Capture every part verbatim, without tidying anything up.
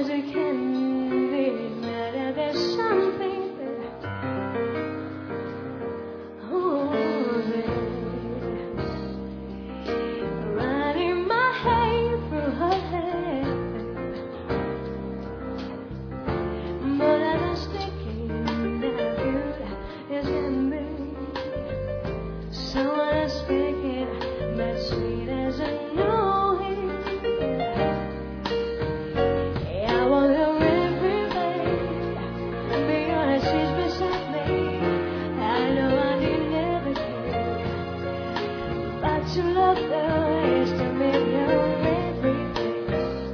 as it can be. Matter there's something there. Oh, there. Running my hair through her hair, but I was thinking that good as can be. Someone is speaking, but sweet as a new hymn. I want her every day. Be honest, she's beside me. I know I did never care, but to love her is to make her everything.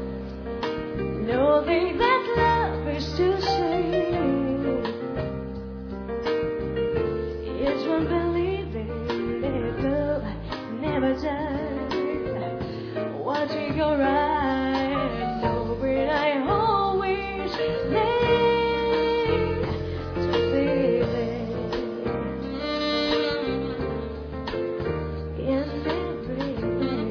Knowing that love is to say, it's one believing that love never dies. Watching your eyes, knowing I always need to feel it in everything.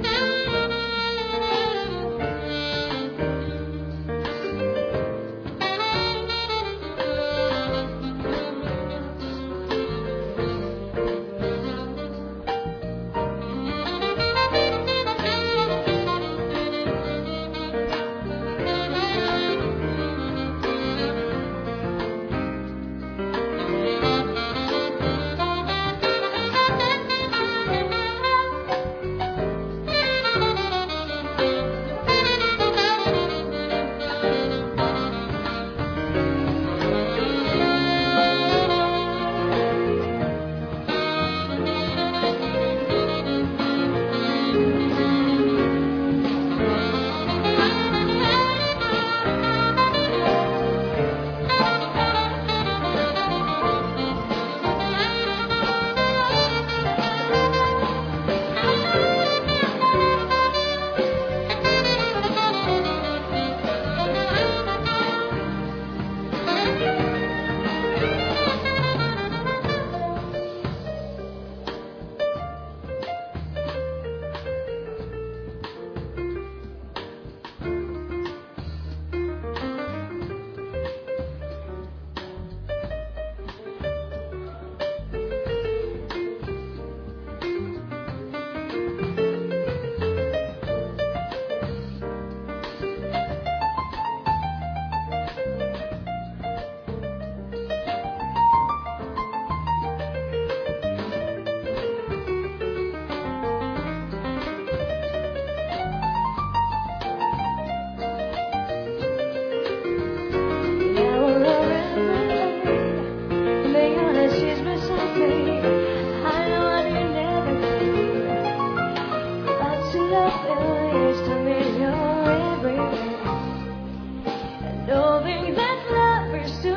Knowing that love is to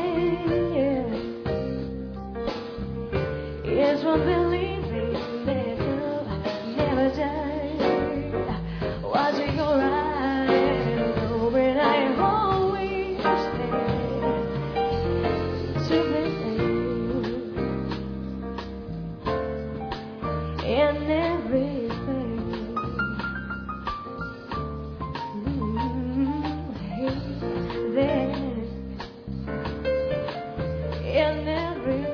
share, is one believing that love never dies. Watching your eyes, knowing I always there to believe in everything. There in every